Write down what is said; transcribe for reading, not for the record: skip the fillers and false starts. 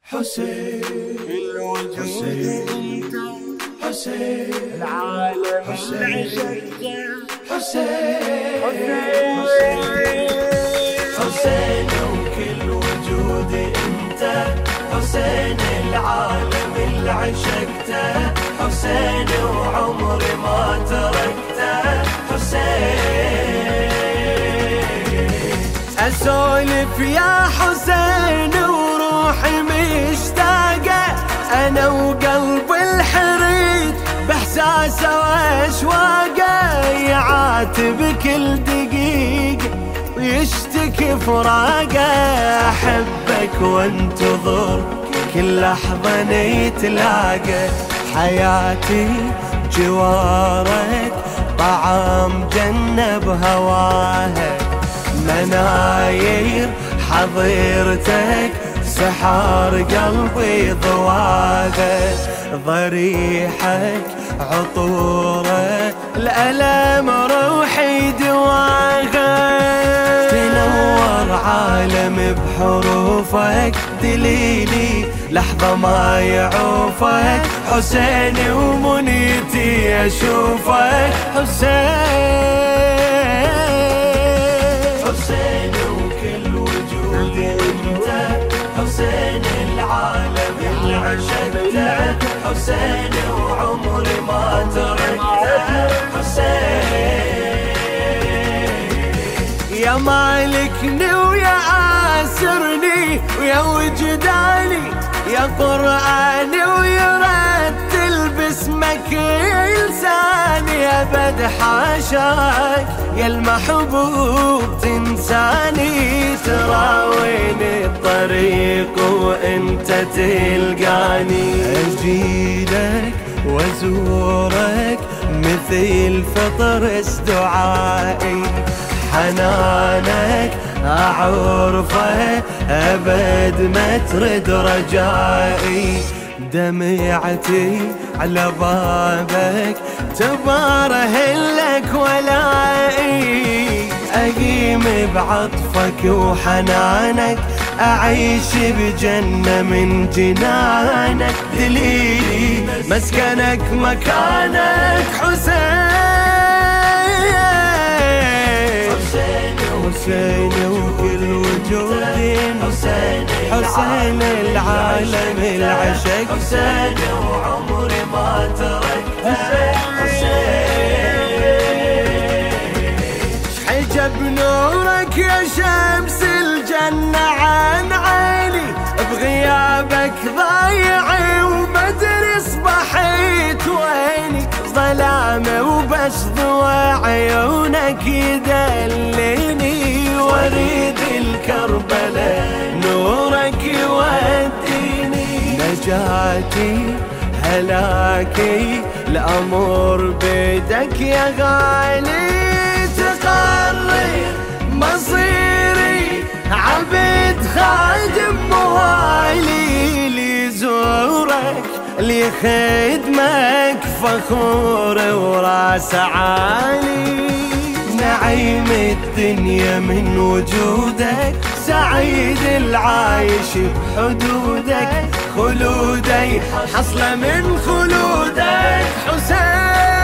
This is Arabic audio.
حسين الوجود حسين العالم العشق حسين وكل وجودي انت حسين العالم اللي عشقته حسين وعمري ما تركته حسين اسولف يا حسين وروحي مشتاقة انا وقلب الحريد باحساسه واشواقه يعاتب كل دقيقة ويشتكي فراقه احبك وانتظر كل لحظة نتلاقى حياتي جوارك طعام جنة بهواها مناير حضيرتك سحار قلبي ضواغه ضريحك عطوره الألم روحي دواغه تنور عالم بحروفك دليلي لحظة ما يعوفك حسين ومنيتي أشوفك حسين وكل وجودي انت حسين العالم اللي عشقته حسين وعمري ما تركته حسين يا مالكني ويا آسرني ويا وجداني يا قرآني ويرتل باسمك لساني أبد حاشاك يا المحبوب تنساني تراويني الطريق وانت تلقاني أجيلك وازورك مثل فطرس دعائي حنانك أعرفه أبد ما ترد رجائي دمعتي على بابك تباره لك ولائي أقيم بعطفك وحنانك أعيش بجنة من جنانك دليلي مسكنك مكانك حسين وكل وجودي حسين العالم العشق حسين وعمري ما تركته حسين حجب نورك يا شمس الجنة عن عيني بغيابك ضايعي وبدري صبحيت ويني ظلامة وبس ضوى عيونك يدليني وريد الكربلاء نورك يوديني نجاتي هلاكي الأمر بيدك يا غالي تقرر مصيري عبد خادم موالي ليزورك لخدمك فخور وراس عالي نعيم الدنيا من وجودك سعيد العايش بحدودك خلودي حصلة من خلودك حسين